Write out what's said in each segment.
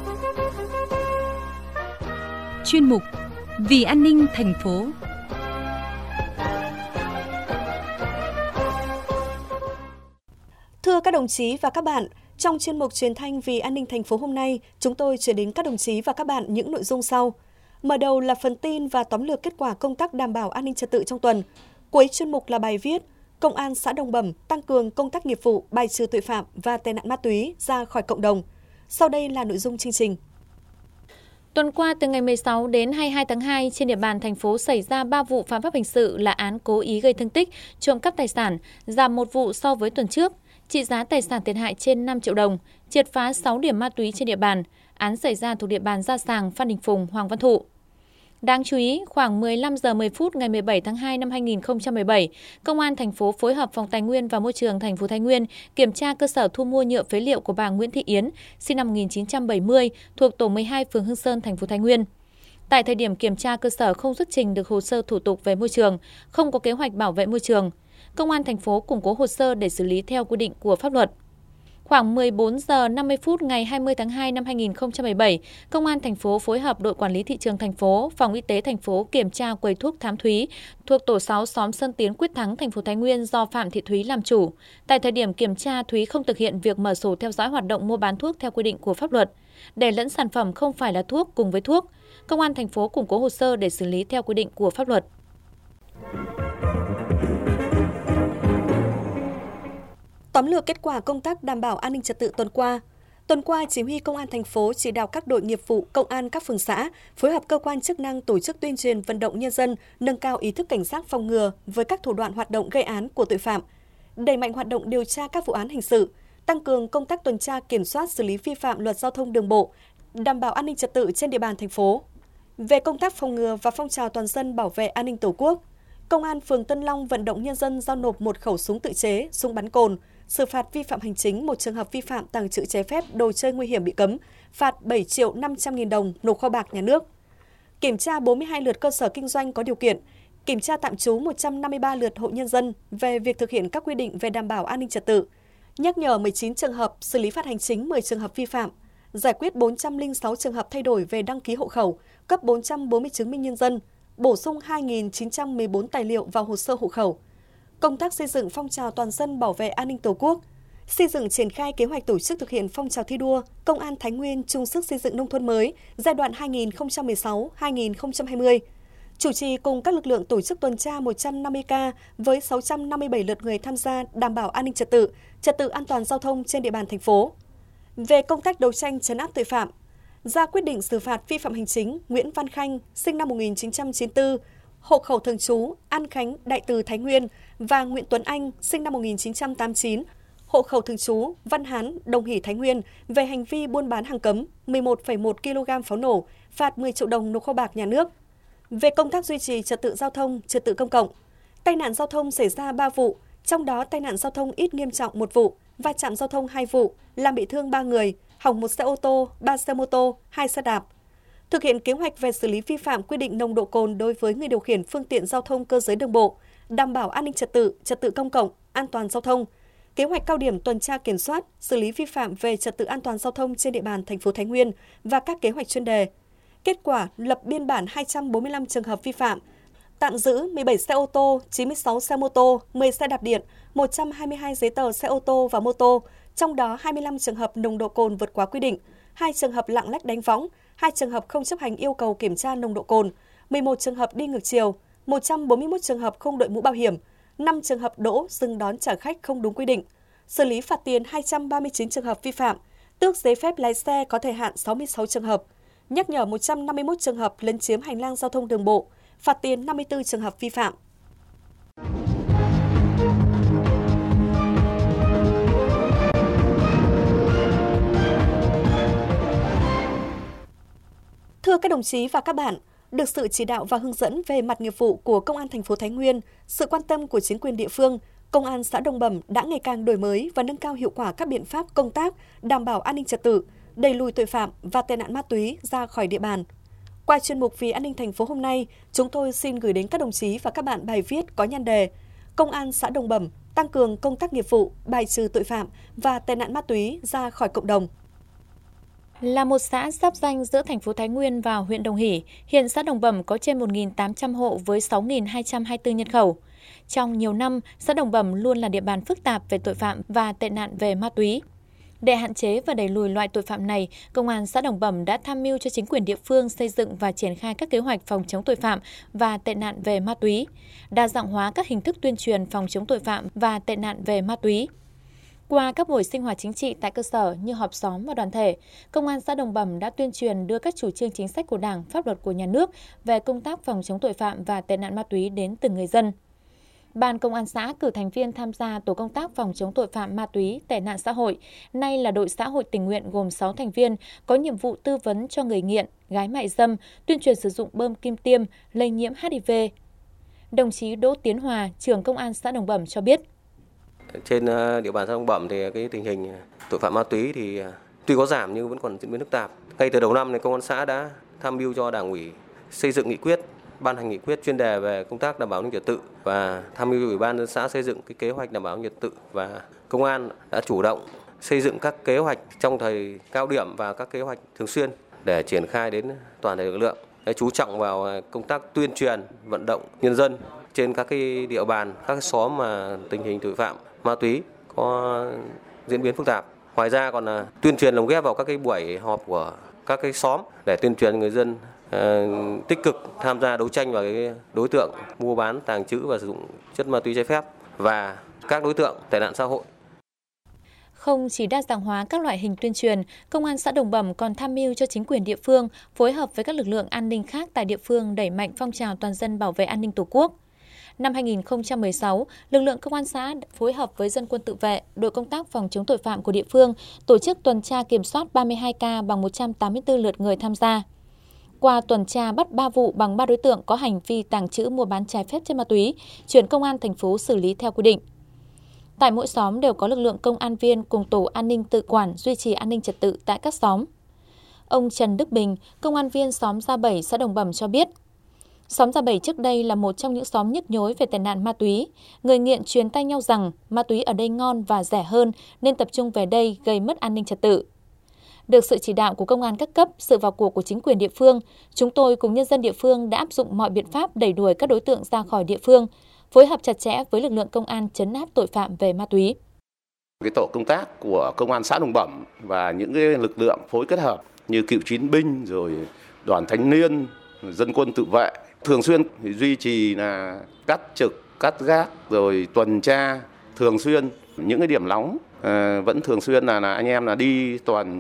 Chuyên mục Vì an ninh thành phố. Thưa các đồng chí và các bạn, trong chuyên mục truyền thanh Vì an ninh thành phố hôm nay, chúng tôi chuyển đến các đồng chí và các bạn những nội dung sau. Mở đầu là phần tin và tóm lược kết quả công tác đảm bảo an ninh trật tự trong tuần. Cuối chuyên mục là bài viết Công an xã Đồng Bẩm tăng cường công tác nghiệp vụ, bài trừ tội phạm và tệ nạn ma túy ra khỏi cộng đồng. Sau đây là nội dung chương trình. Tuần qua, từ ngày 16 đến 22 tháng 2, trên địa bàn thành phố xảy ra 3 vụ phạm pháp hình sự là án cố ý gây thương tích, trộm cắp tài sản, giảm 1 vụ so với tuần trước, trị giá tài sản thiệt hại trên 5 triệu đồng, triệt phá 6 điểm ma túy trên địa bàn. Án xảy ra thuộc địa bàn Gia Sàng, Phan Đình Phùng, Hoàng Văn Thụ. Đáng chú ý, khoảng 15 giờ 10 phút ngày 17 tháng 2 năm 2017, Công an thành phố phối hợp Phòng Tài nguyên và Môi trường thành phố Thái Nguyên kiểm tra cơ sở thu mua nhựa phế liệu của bà Nguyễn Thị Yến, sinh năm 1970, thuộc tổ 12 phường Hương Sơn, thành phố Thái Nguyên. Tại thời điểm kiểm tra, cơ sở không xuất trình được hồ sơ thủ tục về môi trường, không có kế hoạch bảo vệ môi trường. Công an thành phố củng cố hồ sơ để xử lý theo quy định của pháp luật. Khoảng 14 giờ 50 phút ngày 20 tháng 2 năm 2017, Công an thành phố phối hợp đội quản lý thị trường thành phố, Phòng Y tế thành phố kiểm tra quầy thuốc Thám Thúy thuộc tổ 6 xóm Sơn Tiến, Quyết Thắng, thành phố Thái Nguyên do Phạm Thị Thúy làm chủ. Tại thời điểm kiểm tra, Thúy không thực hiện việc mở sổ theo dõi hoạt động mua bán thuốc theo quy định của pháp luật, để lẫn sản phẩm không phải là thuốc cùng với thuốc. Công an thành phố củng cố hồ sơ để xử lý theo quy định của pháp luật. Tóm lược kết quả công tác đảm bảo an ninh trật tự tuần qua. Tuần qua, Chỉ huy Công an thành phố chỉ đạo các đội nghiệp vụ, công an các phường xã phối hợp cơ quan chức năng tổ chức tuyên truyền vận động nhân dân nâng cao ý thức cảnh giác phòng ngừa với các thủ đoạn hoạt động gây án của tội phạm, đẩy mạnh hoạt động điều tra các vụ án hình sự, tăng cường công tác tuần tra kiểm soát xử lý vi phạm luật giao thông đường bộ, đảm bảo an ninh trật tự trên địa bàn thành phố. Về công tác phòng ngừa và phong trào toàn dân bảo vệ an ninh Tổ quốc, Công an phường Tân Long vận động nhân dân giao nộp 1 khẩu súng tự chế, súng bắn cồn, xử phạt vi phạm hành chính 1 trường hợp vi phạm tàng trữ trái phép đồ chơi nguy hiểm bị cấm, phạt 7.500.000 đồng nộp kho bạc nhà nước. Kiểm tra 42 lượt cơ sở kinh doanh có điều kiện, kiểm tra tạm trú 153 lượt hộ nhân dân về việc thực hiện các quy định về đảm bảo an ninh trật tự, nhắc nhở 19 trường hợp, xử lý phạt hành chính 10 trường hợp vi phạm, giải quyết 406 trường hợp thay đổi về đăng ký hộ khẩu, cấp 440 chứng minh nhân dân, bổ sung 2.914 tài liệu vào hồ sơ hộ khẩu. Công tác xây dựng phong trào toàn dân bảo vệ an ninh Tổ quốc, xây dựng triển khai kế hoạch tổ chức thực hiện phong trào thi đua Công an Thái Nguyên chung sức xây dựng nông thôn mới giai đoạn 2016-2020. Chủ trì cùng các lực lượng tổ chức tuần tra 150K với 657 lượt người tham gia đảm bảo an ninh trật tự an toàn giao thông trên địa bàn thành phố. Về công tác đấu tranh trấn áp tội phạm, ra quyết định xử phạt vi phạm hành chính Nguyễn Văn Khanh, sinh năm 1994, hộ khẩu thường trú An Khánh, Đại Từ, Thái Nguyên và Nguyễn Tuấn Anh, sinh năm 1989, hộ khẩu thường trú Văn Hán, Đồng Hỷ, Thái Nguyên về hành vi buôn bán hàng cấm 11,1 kg pháo nổ, phạt 10 triệu đồng nộp kho bạc nhà nước. Về công tác duy trì trật tự giao thông, trật tự công cộng, tai nạn giao thông xảy ra 3 vụ, trong đó tai nạn giao thông ít nghiêm trọng 1 vụ, va chạm giao thông 2 vụ, làm bị thương 3 người, hỏng 1 xe ô tô, 3 xe mô tô, 2 xe đạp. Thực hiện kế hoạch về xử lý vi phạm quy định nồng độ cồn đối với người điều khiển phương tiện giao thông cơ giới đường bộ, đảm bảo an ninh trật tự công cộng, an toàn giao thông. Kế hoạch cao điểm tuần tra kiểm soát, xử lý vi phạm về trật tự an toàn giao thông trên địa bàn thành phố Thái Nguyên và các kế hoạch chuyên đề. Kết quả lập biên bản 245 trường hợp vi phạm, tạm giữ 17 xe ô tô, 96 xe mô tô, 10 xe đạp điện, 122 giấy tờ xe ô tô và mô tô, trong đó 25 trường hợp nồng độ cồn vượt quá quy định, 2 trường hợp lạng lách đánh võng, 2 trường hợp không chấp hành yêu cầu kiểm tra nồng độ cồn, 11 trường hợp đi ngược chiều, 141 trường hợp không đội mũ bảo hiểm, 5 trường hợp đỗ dừng đón trả khách không đúng quy định, xử lý phạt tiền 239 trường hợp vi phạm, tước giấy phép lái xe có thời hạn 66 trường hợp, nhắc nhở 151 trường hợp lấn chiếm hành lang giao thông đường bộ, phạt tiền 54 trường hợp vi phạm. Thưa các đồng chí và các bạn, được sự chỉ đạo và hướng dẫn về mặt nghiệp vụ của Công an thành phố Thái Nguyên, sự quan tâm của chính quyền địa phương, Công an xã Đồng Bẩm đã ngày càng đổi mới và nâng cao hiệu quả các biện pháp công tác đảm bảo an ninh trật tự, đẩy lùi tội phạm và tệ nạn ma túy ra khỏi địa bàn. Qua chuyên mục Vì an ninh thành phố hôm nay, chúng tôi xin gửi đến các đồng chí và các bạn bài viết có nhan đề Công an xã Đồng Bẩm tăng cường công tác nghiệp vụ, bài trừ tội phạm và tệ nạn ma túy ra khỏi cộng đồng. Là một xã giáp ranh giữa thành phố Thái Nguyên và huyện Đồng Hỷ, hiện xã Đồng Bẩm có trên 1.800 hộ với 6.224 nhân khẩu. Trong nhiều năm, xã Đồng Bẩm luôn là địa bàn phức tạp về tội phạm và tệ nạn về ma túy. Để hạn chế và đẩy lùi loại tội phạm này, Công an xã Đồng Bẩm đã tham mưu cho chính quyền địa phương xây dựng và triển khai các kế hoạch phòng chống tội phạm và tệ nạn về ma túy, đa dạng hóa các hình thức tuyên truyền phòng chống tội phạm và tệ nạn về ma túy. Qua các buổi sinh hoạt chính trị tại cơ sở như họp xóm và đoàn thể, Công an xã Đồng Bẩm đã tuyên truyền đưa các chủ trương chính sách của Đảng, pháp luật của nhà nước về công tác phòng chống tội phạm và tệ nạn ma túy đến từng người dân. Ban Công an xã cử thành viên tham gia tổ công tác phòng chống tội phạm ma túy, tệ nạn xã hội, nay là đội xã hội tình nguyện gồm 6 thành viên, có nhiệm vụ tư vấn cho người nghiện, gái mại dâm, tuyên truyền sử dụng bơm kim tiêm, lây nhiễm HIV. Đồng chí Đỗ Tiến Hòa, trưởng Công an xã Đồng Bẩm cho biết. Trên địa bàn xã Đồng Bẩm thì cái tình hình tội phạm ma túy thì tuy có giảm nhưng vẫn còn diễn biến phức tạp. Ngay từ đầu năm thì Công an xã đã tham mưu cho Đảng ủy xây dựng nghị quyết, ban hành nghị quyết chuyên đề về công tác đảm bảo an ninh trật tự và tham mưu Ủy ban nhân dân xã xây dựng cái kế hoạch đảm bảo an ninh trật tự, và Công an đã chủ động xây dựng các kế hoạch trong thời cao điểm và các kế hoạch thường xuyên để triển khai đến toàn thể lực lượng. Chú trọng vào công tác tuyên truyền, vận động nhân dân trên các cái địa bàn, các cái xóm mà tình hình tội phạm ma túy có diễn biến phức tạp. Ngoài ra còn là tuyên truyền lồng ghép vào các cái buổi họp của các cái xóm để tuyên truyền người dân tích cực tham gia đấu tranh vào cái đối tượng mua bán, tàng trữ và sử dụng chất ma túy trái phép và các đối tượng tệ nạn xã hội. Không chỉ đa dạng hóa các loại hình tuyên truyền, Công an xã Đồng Bẩm còn tham mưu cho chính quyền địa phương phối hợp với các lực lượng an ninh khác tại địa phương đẩy mạnh phong trào toàn dân bảo vệ an ninh Tổ quốc. Năm 2016, lực lượng Công an xã phối hợp với dân quân tự vệ, đội công tác phòng chống tội phạm của địa phương tổ chức tuần tra kiểm soát 32 ca bằng 184 lượt người tham gia. Qua tuần tra bắt 3 vụ bằng 3 đối tượng có hành vi tàng trữ mua bán trái phép chất ma túy, chuyển Công an thành phố xử lý theo quy định. Tại mỗi xóm đều có lực lượng công an viên cùng tổ an ninh tự quản duy trì an ninh trật tự tại các xóm. Ông Trần Đức Bình, công an viên xóm Gia Bảy, xã Đồng Bẩm cho biết, xóm Gia Bảy trước đây là một trong những xóm nhức nhối về tệ nạn ma túy. Người nghiện truyền tay nhau rằng ma túy ở đây ngon và rẻ hơn nên tập trung về đây gây mất an ninh trật tự. Được sự chỉ đạo của công an các cấp, sự vào cuộc của chính quyền địa phương, chúng tôi cùng nhân dân địa phương đã áp dụng mọi biện pháp đẩy đuổi các đối tượng ra khỏi địa phương, phối hợp chặt chẽ với lực lượng công an trấn áp tội phạm về ma túy. Cái tổ công tác của Công an xã Đồng Bẩm và những cái lực lượng phối kết hợp như cựu chiến binh, rồi đoàn thanh niên, dân quân tự vệ thường xuyên duy trì là cắt trực, cắt gác, rồi tuần tra thường xuyên. Những cái điểm nóng vẫn thường xuyên là anh em là đi tuần.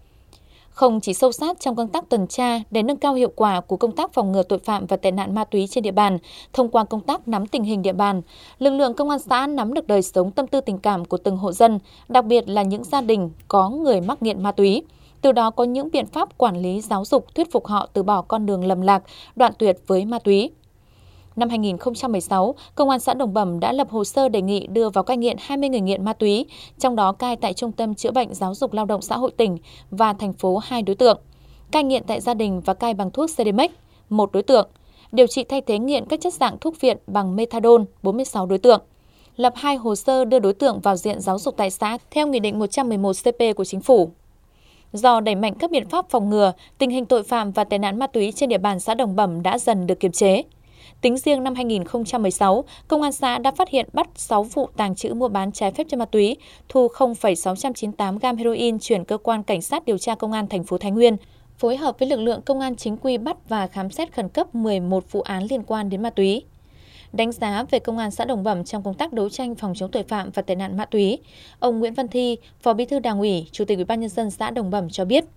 Không chỉ sâu sát trong công tác tuần tra để nâng cao hiệu quả của công tác phòng ngừa tội phạm và tệ nạn ma túy trên địa bàn, thông qua công tác nắm tình hình địa bàn, lực lượng công an xã nắm được đời sống tâm tư tình cảm của từng hộ dân, đặc biệt là những gia đình có người mắc nghiện ma túy. Từ đó có những biện pháp quản lý, giáo dục, thuyết phục họ từ bỏ con đường lầm lạc, đoạn tuyệt với ma túy. Năm 2016, Công an xã Đồng Bẩm đã lập hồ sơ đề nghị đưa vào cai nghiện 20 người nghiện ma túy, trong đó cai tại Trung tâm Chữa bệnh Giáo dục Lao động Xã hội tỉnh và thành phố 2 đối tượng, cai nghiện tại gia đình và cai bằng thuốc Sedemex 1 đối tượng, điều trị thay thế nghiện các chất dạng thuốc viện bằng methadone 46 đối tượng. Lập 2 hồ sơ đưa đối tượng vào diện giáo dục tại xã theo Nghị định 111 CP của Chính phủ. Do đẩy mạnh các biện pháp phòng ngừa, tình hình tội phạm và tệ nạn ma túy trên địa bàn xã Đồng Bẩm đã dần được kiềm chế. Tính riêng năm 2016, Công an xã đã phát hiện bắt 6 vụ tàng trữ mua bán trái phép chất ma túy, thu 0,698 gam heroin chuyển cơ quan cảnh sát điều tra Công an thành phố Thái Nguyên, phối hợp với lực lượng công an chính quy bắt và khám xét khẩn cấp 11 vụ án liên quan đến ma túy. Đánh giá về Công an xã Đồng Bẩm trong công tác đấu tranh phòng chống tội phạm và tệ nạn ma túy, ông Nguyễn Văn Thi, Phó Bí thư Đảng ủy, Chủ tịch Ủy ban nhân dân xã Đồng Bẩm cho biết.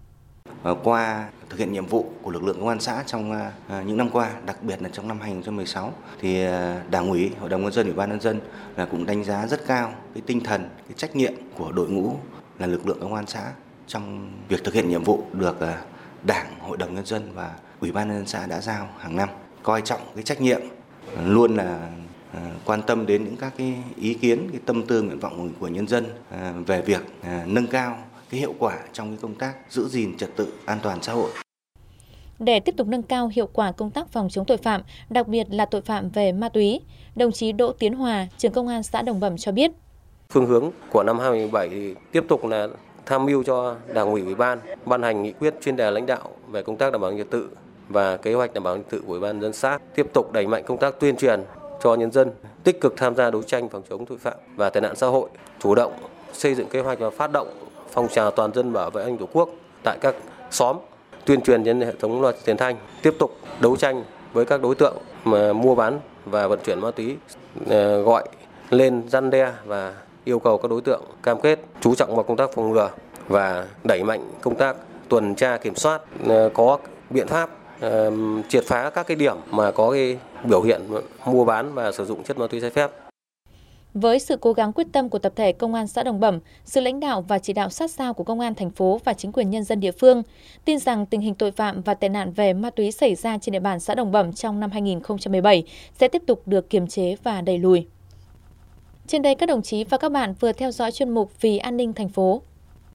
Qua thực hiện nhiệm vụ của lực lượng công an xã trong những năm qua, đặc biệt là trong năm 2016, thì Đảng ủy, Hội đồng nhân dân, Ủy ban nhân dân cũng đánh giá rất cao cái tinh thần, cái trách nhiệm của đội ngũ là lực lượng công an xã trong việc thực hiện nhiệm vụ được Đảng, Hội đồng nhân dân và Ủy ban nhân dân xã đã giao hàng năm. Coi trọng cái trách nhiệm, luôn là quan tâm đến những các cái ý kiến, cái tâm tư nguyện vọng của nhân dân về việc nâng cao cái hiệu quả trong cái công tác giữ gìn trật tự an toàn xã hội. Để tiếp tục nâng cao hiệu quả công tác phòng chống tội phạm, đặc biệt là tội phạm về ma túy, đồng chí Đỗ Tiến Hòa, trưởng Công an xã Đồng Bẩm cho biết. Phương hướng của năm 2017 thì tiếp tục là tham mưu cho Đảng ủy, Ủy ban ban hành nghị quyết chuyên đề lãnh đạo về công tác đảm bảo an ninh trật tự và kế hoạch đảm bảo an ninh trật tự của Ủy ban nhân dân xã, tiếp tục đẩy mạnh công tác tuyên truyền cho nhân dân tích cực tham gia đấu tranh phòng chống tội phạm và tệ nạn xã hội, chủ động xây dựng kế hoạch và phát động phong trào toàn dân bảo vệ an ninh Tổ quốc tại các xóm, tuyên truyền trên hệ thống loa truyền thanh, tiếp tục đấu tranh với các đối tượng mà mua bán và vận chuyển ma túy, gọi lên răn đe và yêu cầu các đối tượng cam kết chú trọng vào công tác phòng ngừa và đẩy mạnh công tác tuần tra kiểm soát, có biện pháp triệt phá các cái điểm mà có cái biểu hiện mua bán và sử dụng chất ma túy trái phép. Với sự cố gắng quyết tâm của tập thể Công an xã Đồng Bẩm, sự lãnh đạo và chỉ đạo sát sao của Công an thành phố và chính quyền nhân dân địa phương, tin rằng tình hình tội phạm và tệ nạn về ma túy xảy ra trên địa bàn xã Đồng Bẩm trong năm 2017 sẽ tiếp tục được kiềm chế và đẩy lùi. Trên đây các đồng chí và các bạn vừa theo dõi chuyên mục Vì an ninh thành phố.